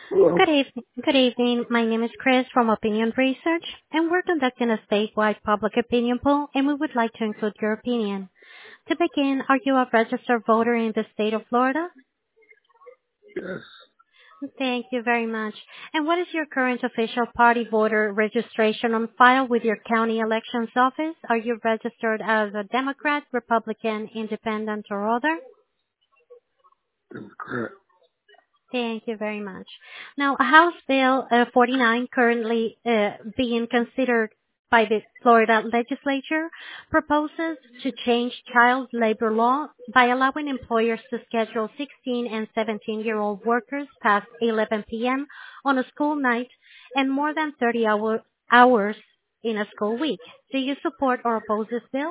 Well, Good evening. My name is Chris from Opinion Research, and we're conducting a statewide public opinion poll, and we would like to include your opinion. To begin, are you a registered voter in the state of Florida? yes, Thank you very much. And what is your current official party voter registration on file with your county elections office? Are you registered as a Democrat, Republican, Independent, or other? that's correct. Thank you very much. Now, House Bill 49, currently being considered by the Florida legislature, proposes to change child labor law by allowing employers to schedule 16 and 17-year-old workers past 11 p.m. on a school night and more than 30 hours in a school week. Do you support or oppose this bill?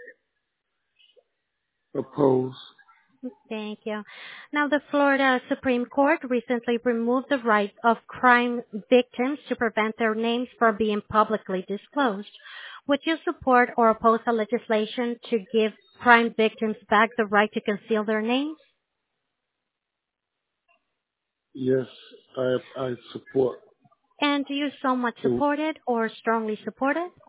Oppose. Thank you. Now, the Florida Supreme Court recently removed the right of crime victims to prevent their names from being publicly disclosed. Would you support or oppose a legislation to give crime victims back the right to conceal their names? Yes, I support. And do you somewhat To, support it or strongly support it?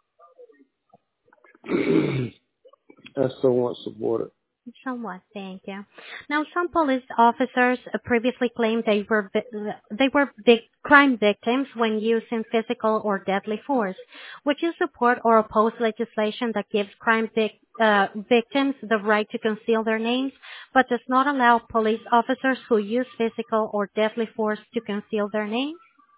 I somewhat support it. Somewhat, thank you. Now, some police officers previously claimed they were crime victims when using physical or deadly force. Would you support or oppose legislation that gives victims the right to conceal their names, but does not allow police officers who use physical or deadly force to conceal their names?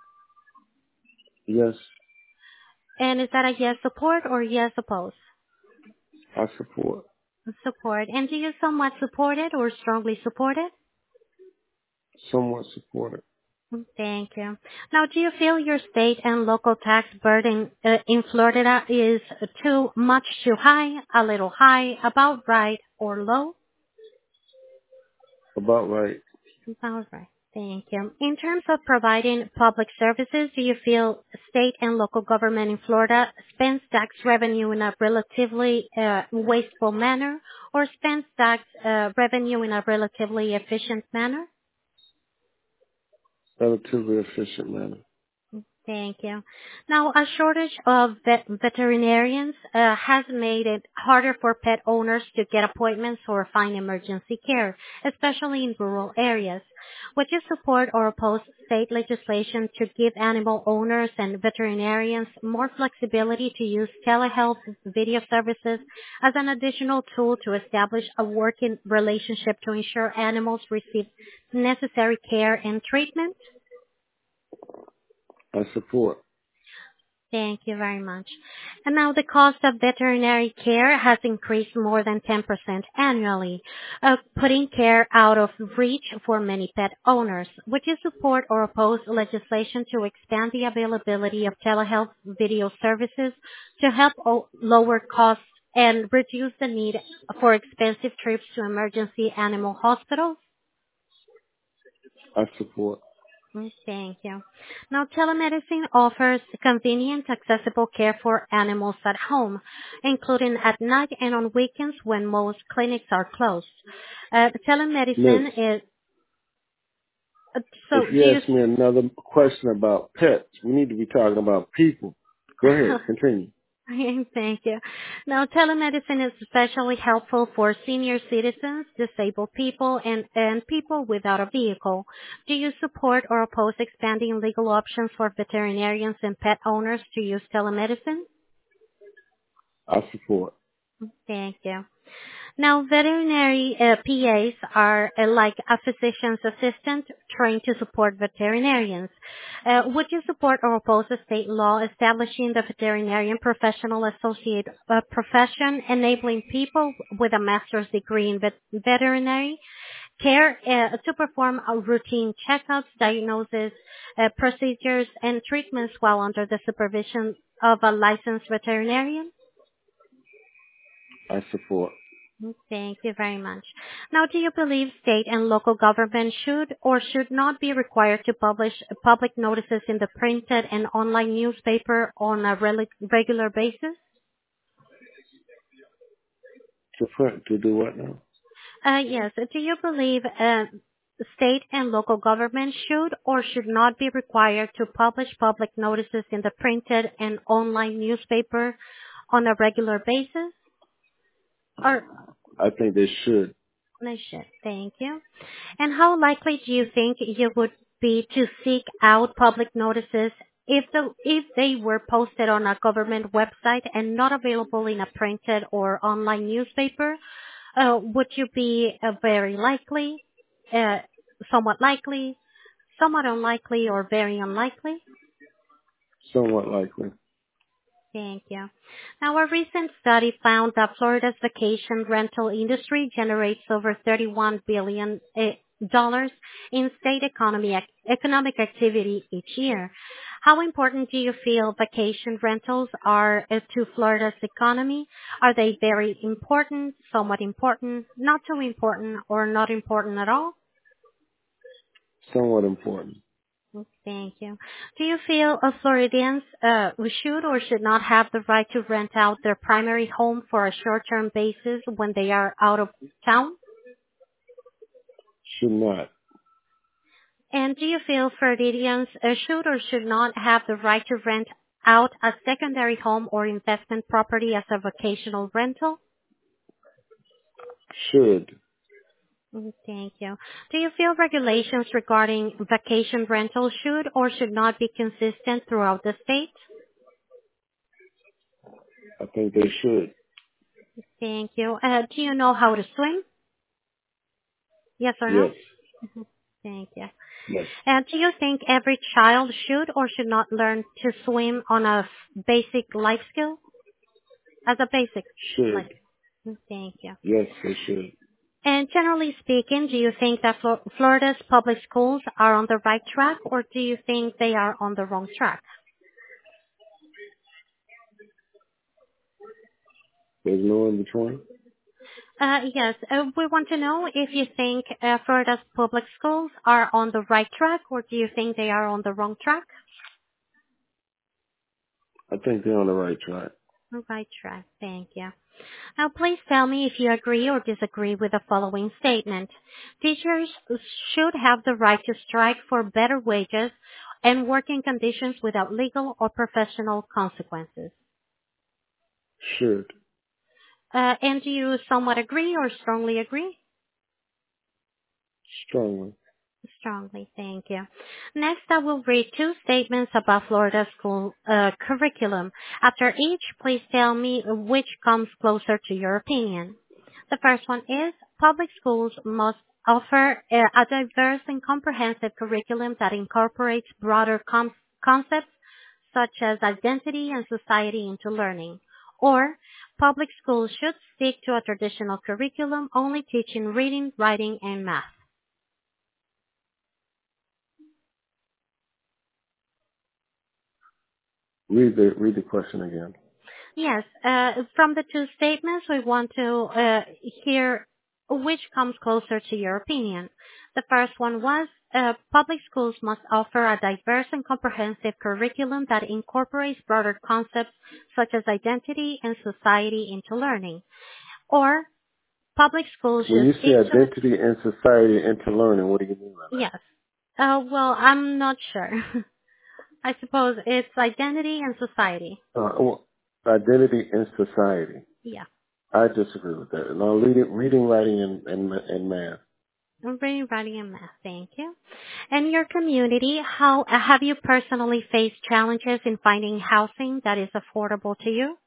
Yes, And is that a yes support or yes oppose? I support. Support. And do you somewhat support it or strongly support it? Somewhat support it. Thank you. Now, do you feel your state and local tax burden in Florida is too much, too high, a little high, about right, or low? About right. About right. Thank you. In terms of providing public services, do you feel state and local government in Florida spends tax revenue in a relatively wasteful manner or spends tax revenue in a relatively efficient manner? Relatively efficient manner. Thank you. Now, a shortage of veterinarians has made it harder for pet owners to get appointments or find emergency care, especially in rural areas. Would you support or oppose state legislation to give animal owners and veterinarians more flexibility to use telehealth video services as an additional tool to establish a working relationship to ensure animals receive necessary care and treatment? I support. Thank you very much. And now the cost of veterinary care has increased more than 10% annually, putting care out of reach for many pet owners. Would you support or oppose legislation to expand the availability of telehealth video services to help lower costs and reduce the need for expensive trips to emergency animal hospitals? I support. Thank you. Now, telemedicine offers convenient, accessible care for animals at home, including at night and on weekends when most clinics are closed. Miss, Telemedicine is if so. Do you you? ask me another question about pets, we need to be talking about people. Go ahead, continue. Thank you. Now, telemedicine is especially helpful for senior citizens, disabled people, and people without a vehicle. Do you support or oppose expanding legal options for veterinarians and pet owners to use telemedicine? I support. Thank you. Now, veterinary PAs are like a physician's assistant trained to support veterinarians. Would you support or oppose a state law establishing the veterinarian professional associate profession, enabling people with a master's degree in veterinary care to perform routine checkups, diagnosis, procedures, and treatments while under the supervision of a licensed veterinarian? I support. Thank you very much. Now, do you believe state and local government should or should not be required to publish public notices in the printed and online newspaper on a regular basis? To do what now? Yes. Do you believe State and local governments should or should not be required to publish public notices in the printed and online newspaper on a regular basis? Or I think they should. they should. Thank you. And how likely do you think you would be to seek out public notices if they were posted on a government website and not available in a printed or online newspaper? Would you be very likely, uh, somewhat likely, somewhat unlikely, or very unlikely? Somewhat likely. Thank you. Now, a recent study found that Florida's vacation rental industry generates over $31 billion dollars in state economic activity each year. How important do you feel vacation rentals are to Florida's economy? Are they very important, somewhat important, not so important, or not important at all? Somewhat important. Thank you. Do you feel Floridians should or should not have the right to rent out their primary home for a short-term basis when they are out of town? Should not. And do you feel Floridians should or should not have the right to rent out a secondary home or investment property as a vacational rental? Should. Thank you. Do you feel regulations regarding vacation rental should or should not be consistent throughout the state? I think they should. Thank you. Do you know how to swim? Yes or no? Yes. Thank you. Yes. And do you think every child should or should not learn to swim on a basic life skill? As a basic Should. life. Thank you. Yes, they should. And generally speaking, do you think that Florida's public schools are on the right track, or do you think they are on the wrong track? There's no in between. Yes, we want to know if you think Florida's public schools are on the right track, or do you think they are on the wrong track? I think they're on the right track. Right track. Thank you. Now, please tell me if you agree or disagree with the following statement. Teachers should have the right to strike for better wages and working conditions without legal or professional consequences. Should. And do you somewhat agree or strongly agree? Strongly. Strongly, thank you. Next, I will read two statements about Florida school curriculum. After each, please tell me which comes closer to your opinion. The first one is, public schools must offer a diverse and comprehensive curriculum that incorporates broader concepts such as identity and society into learning. Or, public schools should stick to a traditional curriculum only teaching reading, writing, and math. Read the question again. Yes. From the two statements, we want to hear which comes closer to your opinion. The first one was, public schools must offer a diverse and comprehensive curriculum that incorporates broader concepts such as identity and society into learning. Or, public schools When you should say stick to... identity and society into learning, what do you mean by that? Yes. Well, I'm not sure. I suppose it's identity and society. Well, identity and society. Yeah. I disagree with that. No, reading, writing, and math. Reading, writing, and math. Thank you. And your community, how have you personally faced challenges in finding housing that is affordable to you?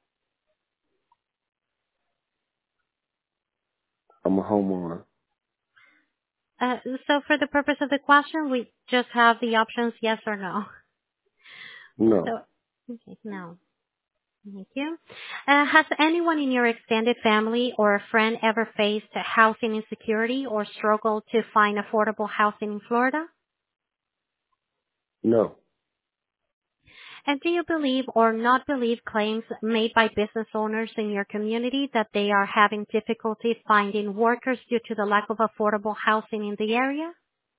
I'm a homeowner. So for the purpose of the question, we just have the options yes or no. No. So, okay, no. Thank you. Has anyone in your extended family or a friend ever faced housing insecurity or struggled to find affordable housing in Florida? No. And do you believe or not believe claims made by business owners in your community that they are having difficulty finding workers due to the lack of affordable housing in the area?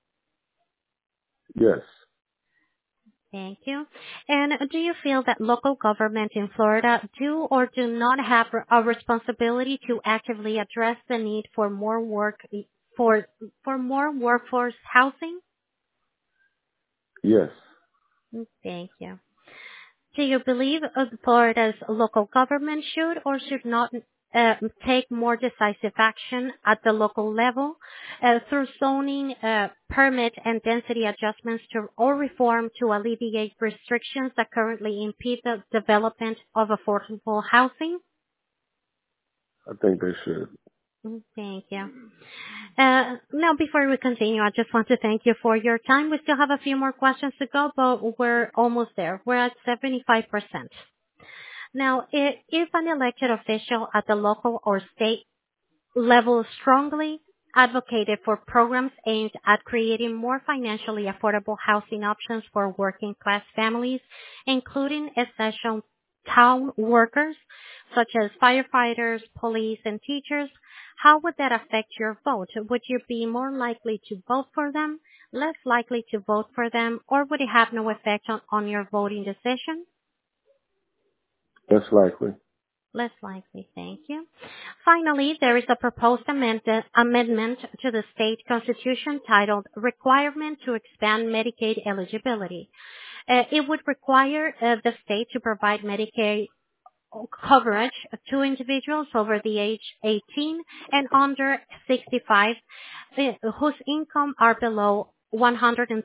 Yes. Thank you. And do you feel that local government in Florida do or do not have a responsibility to actively address the need for more for more workforce housing? Yes. Thank you. Do you believe Florida's local government should or should not take more decisive action at the local level through zoning, permit, and density adjustments or reform to alleviate restrictions that currently impede the development of affordable housing? I think they should. Thank you. Now, before we continue, I just want to thank you for your time. We still have a few more questions to go, but we're almost there. We're at 75%. Now, if an elected official at the local or state level strongly advocated for programs aimed at creating more financially affordable housing options for working class families, including essential town workers such as firefighters, police, and teachers, how would that affect your vote? Would you be more likely to vote for them, less likely to vote for them, or would it have no effect on your voting decision? Less likely. Less likely, thank you. Finally, there is a proposed amendment to the state constitution titled Requirement to Expand Medicaid Eligibility. It would require the state to provide Medicaid coverage to individuals over the age 18 and under 65 whose income are below 138%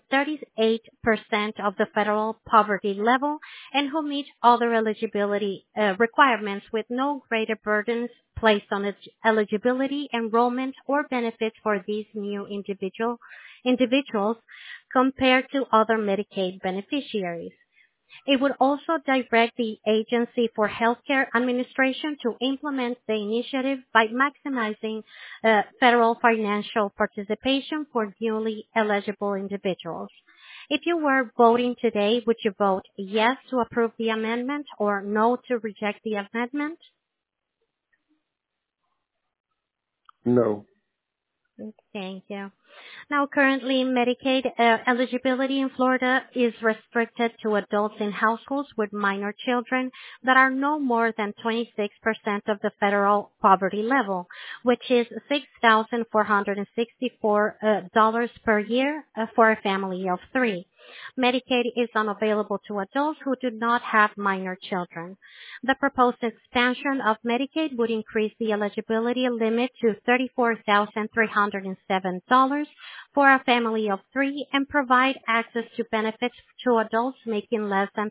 of the federal poverty level and who meet other eligibility requirements with no greater burdens placed on eligibility, enrollment, or benefits for these new individuals compared to other Medicaid beneficiaries. It would also direct the Agency for Healthcare Administration to implement the initiative by maximizing federal financial participation for newly eligible individuals. If you were voting today, would you vote yes to approve the amendment or no to reject the amendment? No. Thank you. Now, currently, Medicaid eligibility in Florida is restricted to adults in households with minor children that are no more than 26% of the federal poverty level, which is $6,464 per year for a family of three. Medicaid is unavailable to adults who do not have minor children. The proposed expansion of Medicaid would increase the eligibility limit to $34,307 for a family of three and provide access to benefits to adults making less than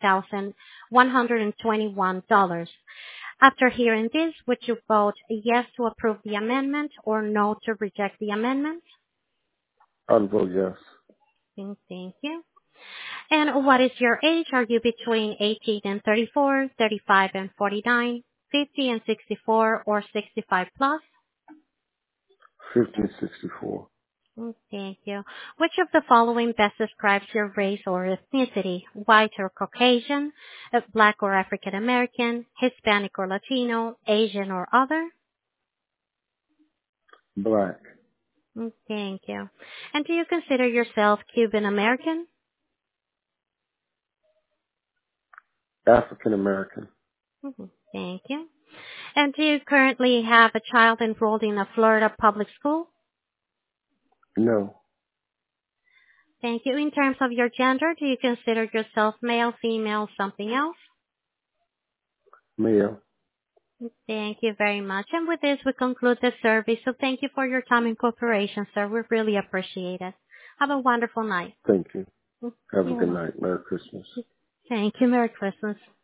$20,121. After hearing this, would you vote yes to approve the amendment or no to reject the amendment? I'd vote yes. Thank you. And what is your age? Are you between 18 and 34, 35 and 49, 50 and 64, or 65 plus? 50 and 64. Thank you. Which of the following best describes your race or ethnicity? White or Caucasian, Black or African American, Hispanic or Latino, Asian or other? Black. Thank you. And do you consider yourself Cuban American? African American. Thank you. And do you currently have a child enrolled in a Florida public school? No. Thank you. In terms of your gender, do you consider yourself male, female, something else? Male. Thank you very much. And with this, we conclude the survey. So thank you for your time and cooperation, sir. We really appreciate it. Have a wonderful night. Thank you. Have a good night. Merry Christmas. Thank you. Merry Christmas.